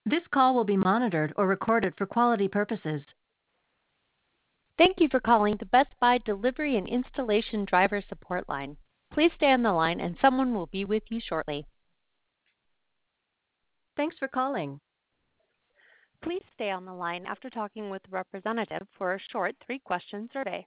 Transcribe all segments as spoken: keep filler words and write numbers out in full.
This call will be monitored or recorded for quality purposes. Thank you for calling the Best Buy Delivery and Installation Driver Support Line. Please stay on the line and someone will be with you shortly. Thanks for calling. Please stay on the line after talking with a representative for a short three-question survey.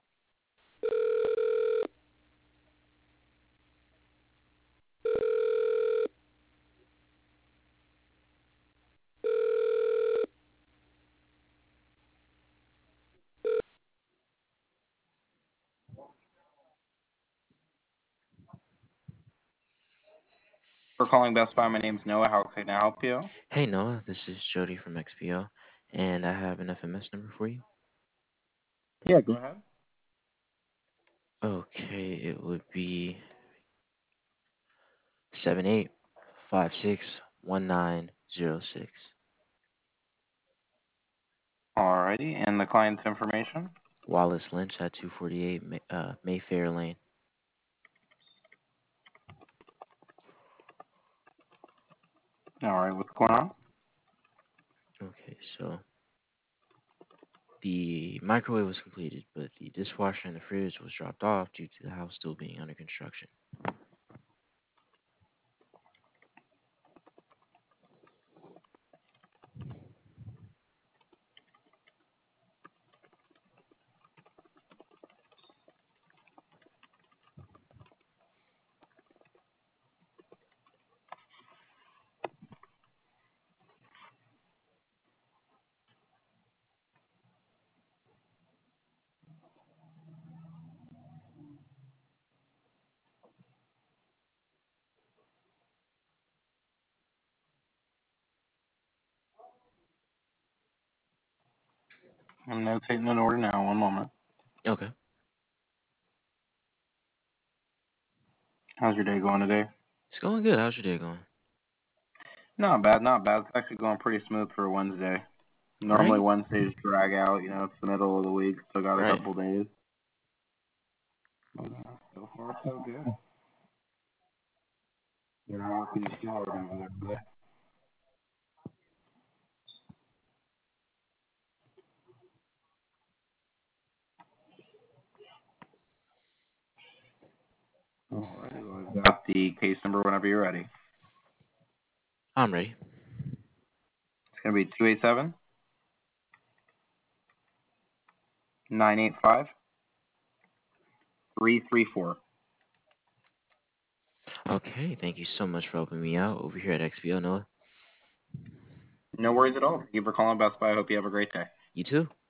For calling Best Buy, my name's Noah. How can I help you? Hey Noah, this is Jody from X P O, and I have an F M S number for you. Yeah, go ahead. Okay, it would be seven eight five six one nine zero six. Alrighty, and the client's information? Wallace Lynch at two forty-eight May, uh, Mayfair Lane. Alright, what's going on? Okay, so the microwave was completed, but the dishwasher and the fridge was dropped off due to the house still being under construction. I'm notating an order now, one moment. Okay, How's your day going today? it's going good. How's your day going? Not bad, not bad. It's actually going pretty smooth for a Wednesday. Normally Right, Wednesdays drag out, you know, it's the middle of the week, still got a right. couple days. But, uh, so far so good. You're not working the shower over there today. Alright, well, I've got the case number whenever you're ready. I'm ready. It's gonna be two eight seven nine eight five three three four. Okay, thank you so much for helping me out over here at X P O, Noah. No worries at all. Thank you for calling Best Buy. I hope you have a great day. You too.